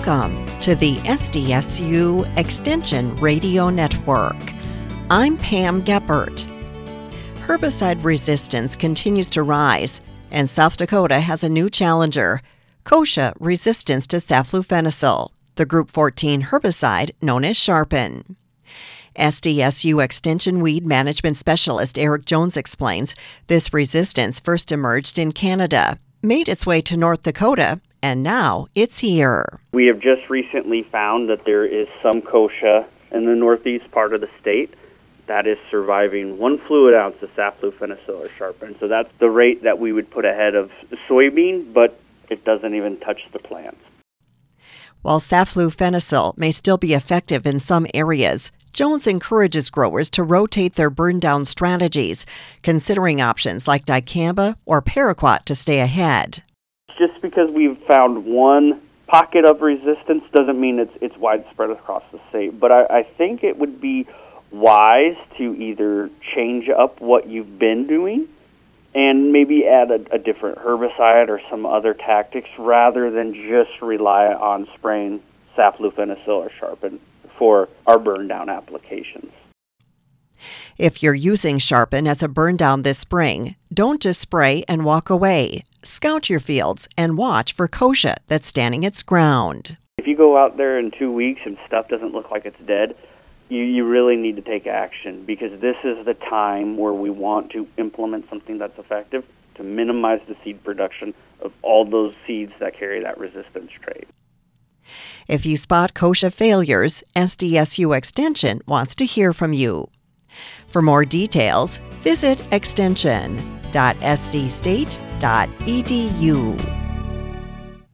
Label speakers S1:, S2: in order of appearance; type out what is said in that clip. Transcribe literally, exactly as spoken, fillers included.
S1: Welcome to the S D S U Extension Radio Network. I'm Pam Geppert. Herbicide resistance continues to rise, and South Dakota has a new challenger, kochia resistance to saflufenicil, the Group fourteen herbicide known as Sharpen. S D S U Extension Weed Management Specialist Eric Jones explains this resistance first emerged in Canada, made its way to North Dakota, and now it's here.
S2: We have just recently found that there is some kochia in the northeast part of the state that is surviving one fluid ounce of saflufenicil or Sharpen. So that's the rate that we would put ahead of soybean, but it doesn't even touch the plants.
S1: While saflufenicil may still be effective in some areas, Jones encourages growers to rotate their burn-down strategies, considering options like dicamba or paraquat to stay ahead.
S2: Just because we've found one pocket of resistance doesn't mean it's it's widespread across the state. But I, I think it would be wise to either change up what you've been doing and maybe add a, a different herbicide or some other tactics rather than just rely on spraying saflufenicil or Sharpen for our burn-down applications.
S1: If you're using Sharpen as a burn-down this spring, don't just spray and walk away. Scout your fields and watch for kochia that's standing its ground.
S2: If you go out there in two weeks and stuff doesn't look like it's dead, you, you really need to take action, because this is the time where we want to implement something that's effective to minimize the seed production of all those seeds that carry that resistance trait.
S1: If you spot kochia failures, S D S U Extension wants to hear from you. For more details, visit extension dot s d state dot e d u.